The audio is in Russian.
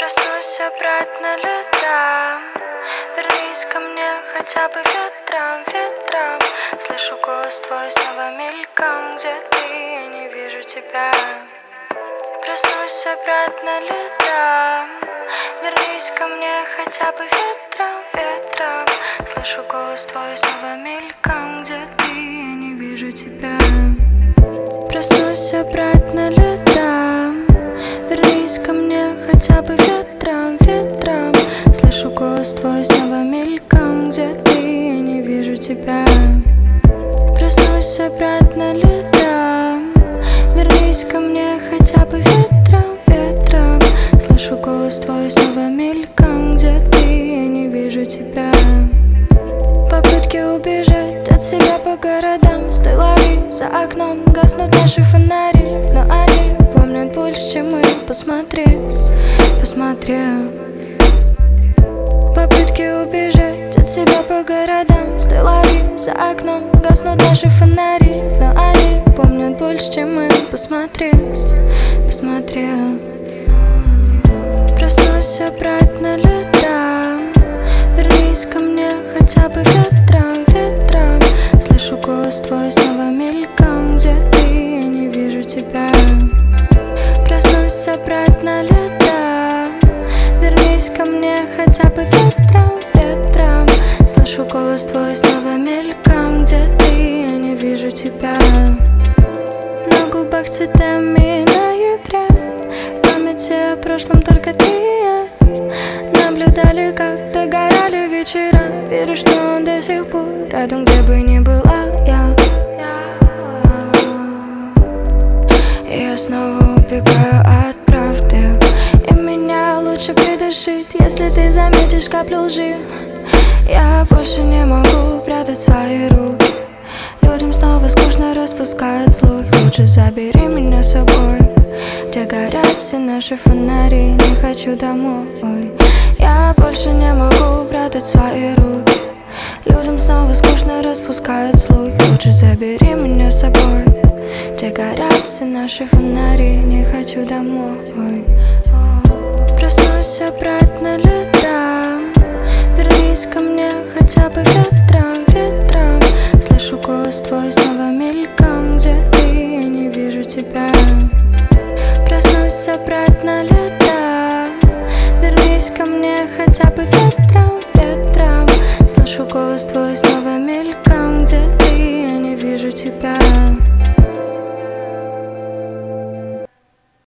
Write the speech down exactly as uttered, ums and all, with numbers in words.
Проснусь обратно летом, вернись ко мне хотя бы ветром, ветром. Слышу голос твой снова мельком, где ты, я не вижу тебя. Проснусь обратно летом, вернись ко мне хотя бы ветром, ветром. Слышу голос твой снова мельком, где ты, я не вижу тебя. Проснусь обратно летом, вернись ко мне хотя бы ветром, ветром. Слышу голос твой снова мельком, где ты, я не вижу тебя. Проснусь обратно летом, вернись ко мне хотя бы ветром, ветром. Слышу голос твой снова мельком, где ты, я не вижу тебя. Попытки убежать от себя по городам, стой, лови, за окном гаснут наши фонари, но они помнят больше, чем мы. Посмотри, посмотри. Попытки убежать от себя по городам, стой, лови, за окном гаснут наши фонари, но они помнят больше, чем мы. Посмотри, посмотри. Проснусь обратно летом, вернись ко мне хотя бы ветром, ветром. Слышу голос твой снова мельком, где ты, я не вижу тебя. Проснусь обратно летом, вернись ко мне хотя бы ветром, ветром. Слышу голос твой снова мельком, где ты, я не вижу тебя. На губах цветами ноября, в памяти о прошлом только ты и я. Наблюдали, как догорали вечера, верю, что он до сих пор рядом, где бы ни была я. И я снова убегаю от правды, и меня лучше придушить, если ты заметишь каплю лжи. Я больше не могу прятать свои руки, людям снова скучно распускают слухи. Лучше забери меня с собой, где горят все наши фонари. Не хочу домой. Я больше не могу прятать свои руки, людям снова скучно распускают слухи. Лучше забери меня с собой, где горят все наши фонари. Не хочу домой. Проснусь обратно летом, вернись ко мне хотя бы ветром, ветром. Слышу голос твой снова мельком, где ты, я не вижу тебя. Проснусь обратно летом, вернись ко мне хотя бы ветром.